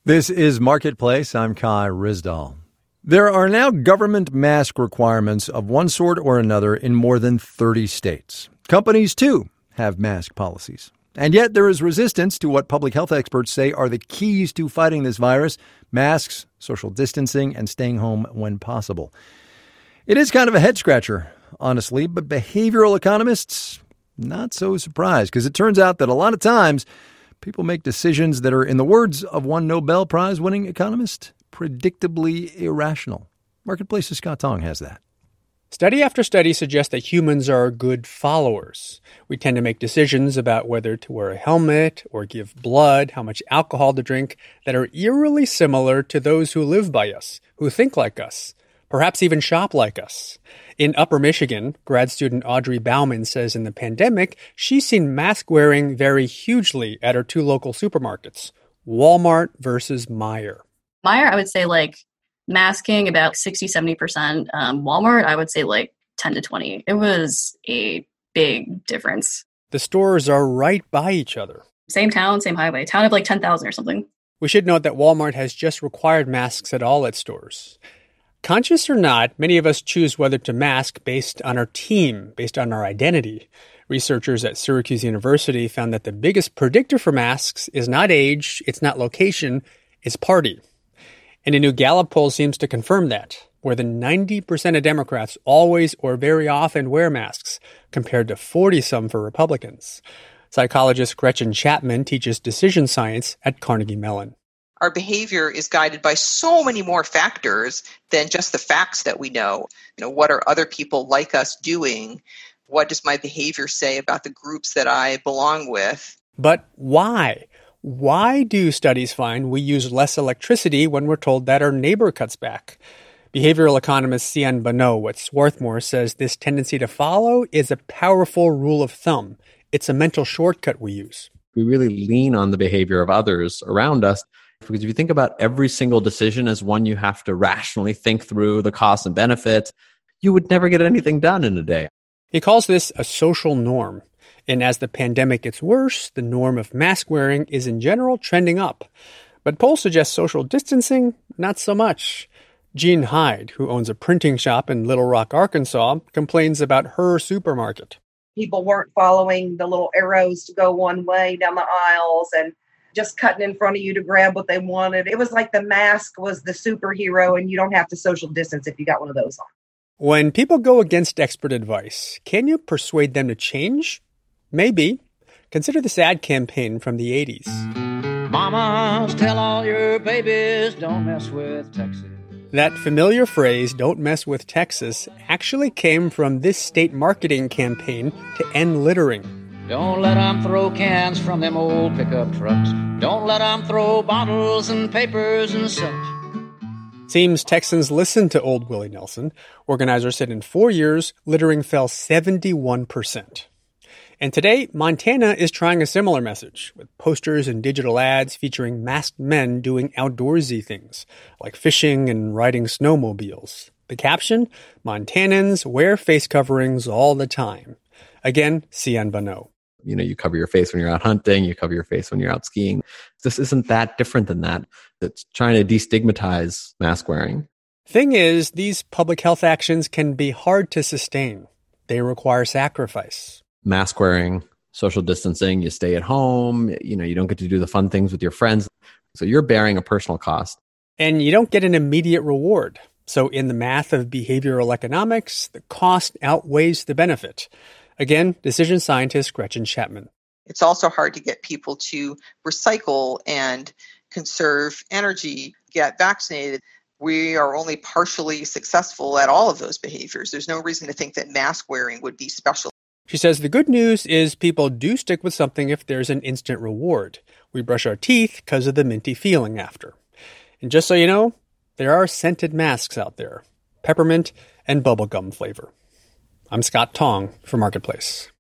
This is Marketplace. I'm Kai Ryssdal. There are now government mask requirements of one sort or another in more than 30 states. Companies, too, have mask policies. And yet there is resistance to what public health experts say are the keys to fighting this virus: masks, social distancing, and staying home when possible. It is kind of a head-scratcher, honestly, but behavioral economists, not so surprised, because it turns out that a lot of times people make decisions that are, in the words of one Nobel Prize-winning economist, predictably irrational. Marketplace's Scott Tong has that. Study after study suggests that humans are good followers. We tend to make decisions about whether to wear a helmet or give blood, how much alcohol to drink, that are eerily similar to those who live by us, who think like us, perhaps even shop like us. In Upper Michigan, grad student Audrey Bauman says in the pandemic, she's seen mask wearing vary hugely at her two local supermarkets, Walmart versus Meijer. Meijer, I would say masking about 60-70%. Walmart, I would say 10 to 20. It was a big difference. The stores are right by each other. Same town, same highway. Town of 10,000 or something. We should note that Walmart has just required masks at all its stores. Conscious or not, many of us choose whether to mask based on our team, based on our identity. Researchers at Syracuse University found that the biggest predictor for masks is not age, it's not location, it's party. And a new Gallup poll seems to confirm that. More than 90% of Democrats always or very often wear masks, compared to 40-some for Republicans. Psychologist Gretchen Chapman teaches decision science at Carnegie Mellon. Our behavior is guided by so many more factors than just the facts that we know. What are other people like us doing? What does my behavior say about the groups that I belong with? But why? Why do studies find we use less electricity when we're told that our neighbor cuts back? Behavioral economist Cian Bonneau at Swarthmore says this tendency to follow is a powerful rule of thumb. It's a mental shortcut we use. We really lean on the behavior of others around us. Because if you think about every single decision as one you have to rationally think through the costs and benefits, you would never get anything done in a day. He calls this a social norm. And as the pandemic gets worse, the norm of mask wearing is in general trending up. But polls suggest social distancing, not so much. Jean Hyde, who owns a printing shop in Little Rock, Arkansas, complains about her supermarket. People weren't following the little arrows to go one way down the aisles and just cutting in front of you to grab what they wanted. It was like the mask was the superhero and you don't have to social distance if you got one of those on. When people go against expert advice, can you persuade them to change? Maybe. Consider this ad campaign from the 80s. Mamas, tell all your babies, don't mess with Texas. That familiar phrase, don't mess with Texas, actually came from this state marketing campaign to end littering. Don't let 'em throw cans from them old pickup trucks. Don't let 'em throw bottles and papers and such. Seems Texans listened to old Willie Nelson. Organizers said in 4 years, littering fell 71%. And today, Montana is trying a similar message, with posters and digital ads featuring masked men doing outdoorsy things, like fishing and riding snowmobiles. The caption, Montanans wear face coverings all the time. Again, Cian Bonneau. You cover your face when you're out hunting, you cover your face when you're out skiing. This isn't that different than that. It's trying to destigmatize mask wearing. Thing is, these public health actions can be hard to sustain. They require sacrifice. Mask wearing, social distancing, you stay at home, you don't get to do the fun things with your friends. So you're bearing a personal cost. And you don't get an immediate reward. So in the math of behavioral economics, the cost outweighs the benefit. Again, decision scientist Gretchen Chapman. It's also hard to get people to recycle and conserve energy, get vaccinated. We are only partially successful at all of those behaviors. There's no reason to think that mask wearing would be special. She says the good news is people do stick with something if there's an instant reward. We brush our teeth because of the minty feeling after. And just so you know, there are scented masks out there, peppermint and bubblegum flavor. I'm Scott Tong for Marketplace.